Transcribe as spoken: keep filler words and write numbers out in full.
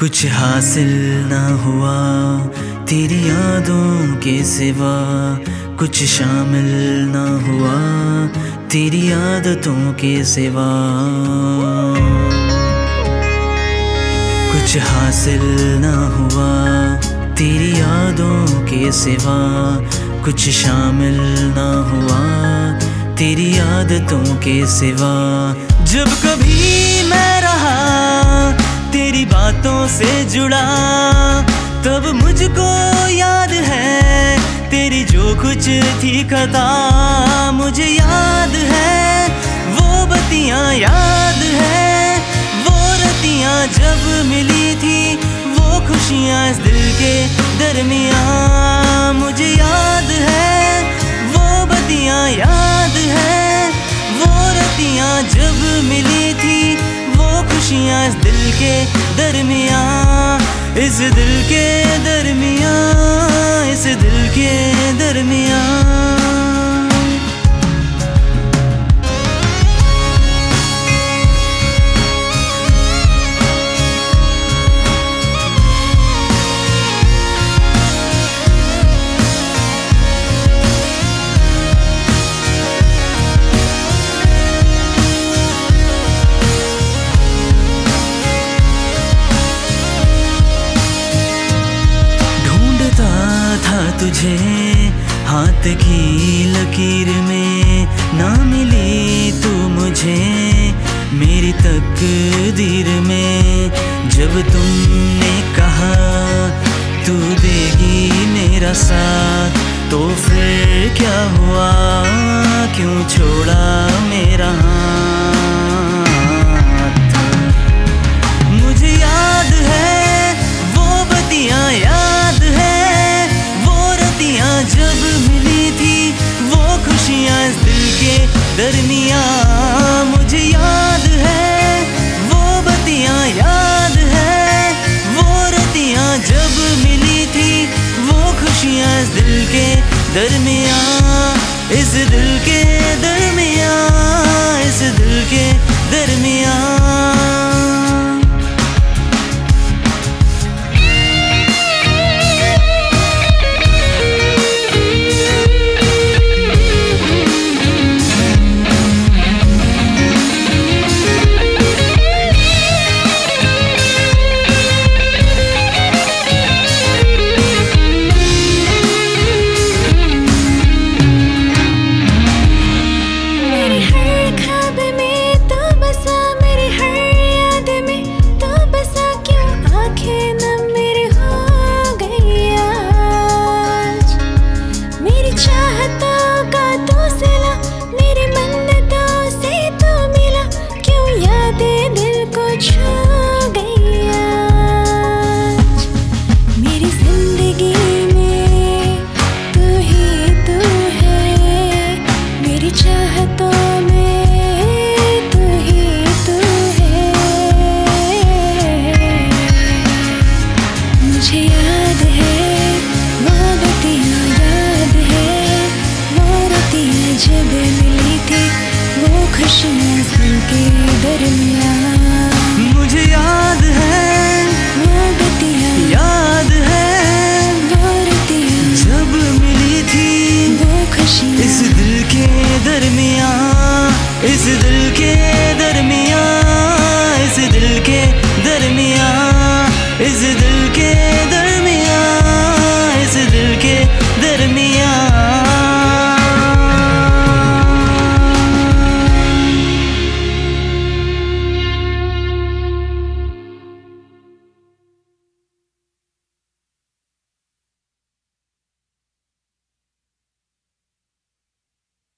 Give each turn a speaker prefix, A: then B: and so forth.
A: कुछ हासिल ना हुआ तेरी यादों के सिवा, कुछ शामिल ना हुआ तेरी आदतों के सिवा। कुछ हासिल ना हुआ तेरी यादों के सिवा, कुछ शामिल ना हुआ तेरी आदतों के सिवा। जब कभी मैं रहा तेरी बातों से जुड़ा, तब मुझको याद है तेरी जो कुछ थी खता। मुझे याद है वो बतियां, याद है वो रतियां जब मिली थी, वो खुशियां इस दिल के दरमियां। मुझे याद है वो बतियां, याद है वो रतियां जब मिली थी, वो खुशियां इस दिल के दरमियां, इस दिल के दरमियां, इस दिल के दरमियां। तुझे हाथ की लकीर में ना मिली तू मुझे मेरी तकदीर में। जब तुमने कहा तू देगी मेरा साथ, तो फिर क्या हुआ, क्यों छोड़ा मेरा हाथ। मुझे याद है वो बतियां, याद है जब मिली थी, वो खुशियां इस दिल के दरमियां। मुझे याद है वो बतियां, याद है वो रतियां जब मिली थी, वो खुशियां इस दिल के दरमियां, इस दिल के दरमियां, इस दिल के दरमियां।
B: जब मिली थी वो खुशियाँ दिल के दरमियाँ।